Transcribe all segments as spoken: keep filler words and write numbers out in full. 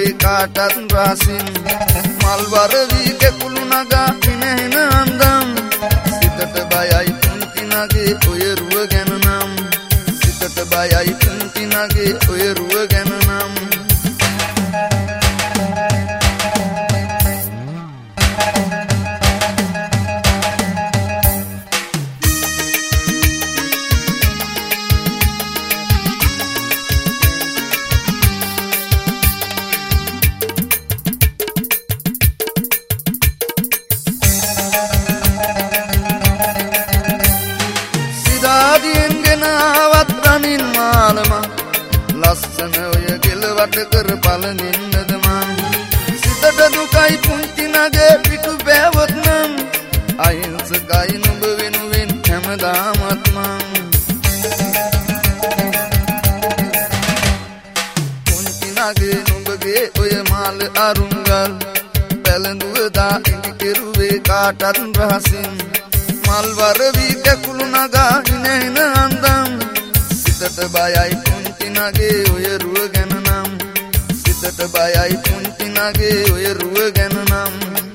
කෙරුවේ කාටත් රහසින් මල් වරවි කෙකුළු නගා පිනහෙන අන්දම් සිතට බයයි පුංචි නගේ ඔය රුව ගැන නම් සිතට බයයි පුංචි නගේ ඔය රුව ගැන නම් ලස්සන ඔය ගෙලවට කර පලනින්නද මං සිතට දුකයි පුංචි නගේ පිටු බෑවොත් නම් අහිංසකයි නුඹ වෙනුවෙන් හැමදාමත් මං පුංචි නගේ නුඹගේ ඔය මාල අරුංගල් පැලඳුවදා ඉඟි කෙරුවේ කාටත් රහසින් මල් වරවි කැකුළු නගා හිනෙන අන්දම් සිතට බයයි නගේ ඔය රුව ගැන නම් සිතට බයයි පුංචි නගේ ඔය රුව ගැන නම්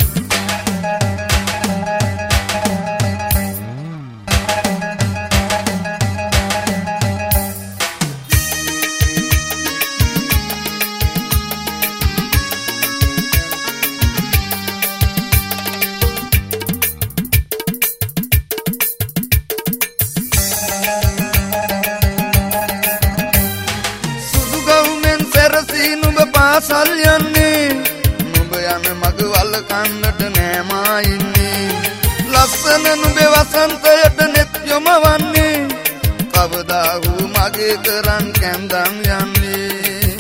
පාසල් යන්නේ නුඹ යන මග වල කන්නට නෑමා ඉන්නේ ලස්සන නුඹේ වසන්තයට නෙත් යොමවන්නේ කවදා වූ මගේ කරන් කැන්දම් යන්නේ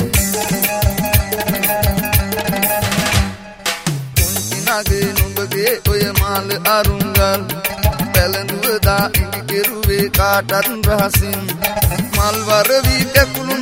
පුංචි නගේ නුඹගේ ඔය මාල අරුංගල් පැලඳුවදා ඉඟි කෙරුවේ කාටත් රහසින් මල් වරවි කැකුළු